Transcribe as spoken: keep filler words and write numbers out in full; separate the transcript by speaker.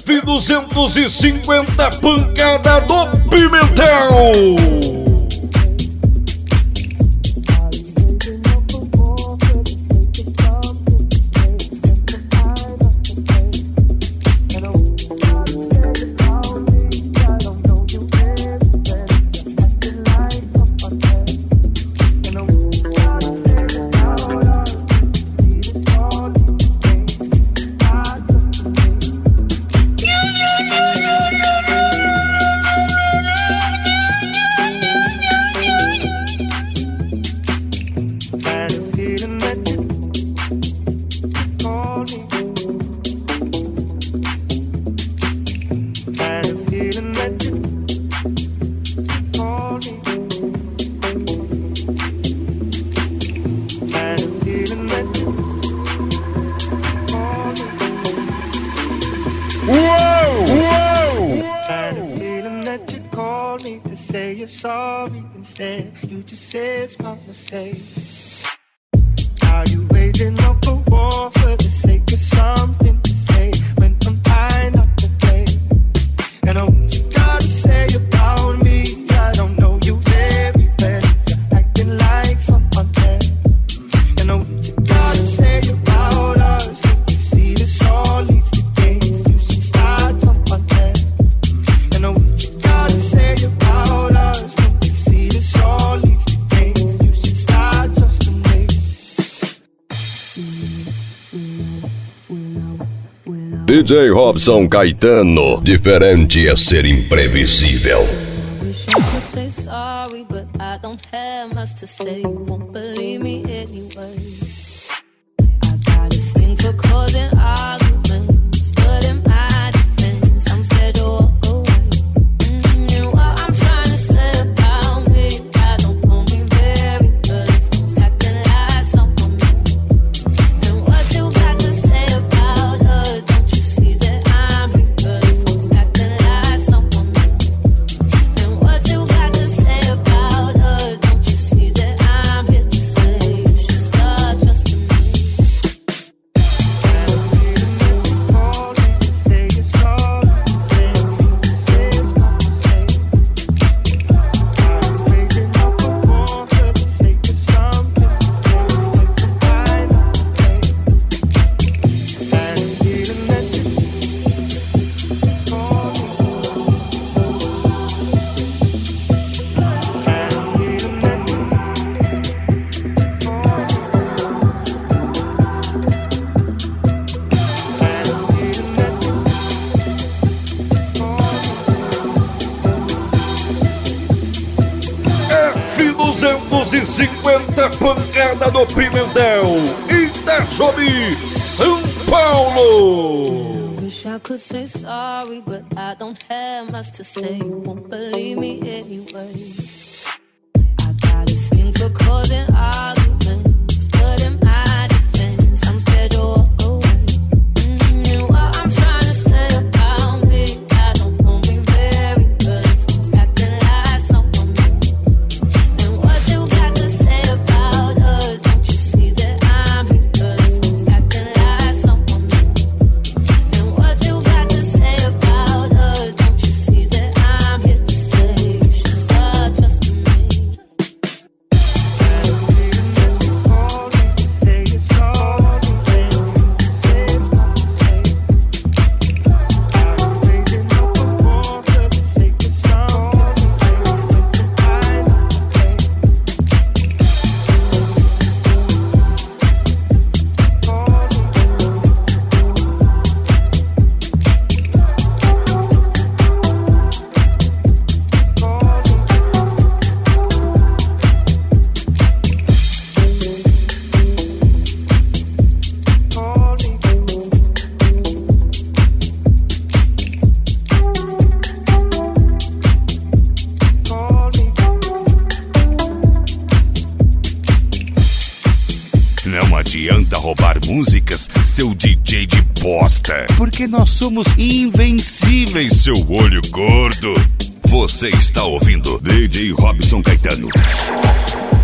Speaker 1: F duzentos e cinquenta pancada do Pimentel.
Speaker 2: Sorry, instead you just say it's my mistake. Are you waging up a war for the sake of something to say when I'm high not to play? And I what you gotta say about me, I don't know you very well. You're acting like someone else. And I what you gotta say about us, don't you see this all leads to games? You should start someone else. And I what you gotta say about us, all leads to games. You should start trusting me.
Speaker 3: D J Robson Caetano, diferente é ser imprevisível.
Speaker 4: Wish I could say sorry, but I don't have much to say. You won't believe me anyway. I got a thing for causing arguments, but in my defense, I'm scared to walk away. Mm, you know what I'm trying to say about me. I don't know me very well if I'm acting like someone else. And what you got to say about us? Don't you see that I'm real if I'm acting like someone else? And what you got to say about us? Don't you see that I'm here to say you should start trusting me?
Speaker 1: F duzentos e cinquenta pancada do Pimentel, Itajobi, São Paulo.
Speaker 4: Wish I could say sorry, but I don't have much to say. You won't believe me anyway. I got a thing for causing arguments, but in my defense, I'm scared to walk away. Mm, you know what I'm trying to say about me. I don't know me very well if I'm acting like someone else. And what you got to say about us? Don't you see that I'm real if I'm acting like someone else? And what you got to say about us? Don't you see that I'm here to say you should start trusting me?
Speaker 5: Não adianta roubar músicas, seu D J de bosta, porque nós somos invencíveis, seu olho gordo. Você está ouvindo D J Robson Caetano.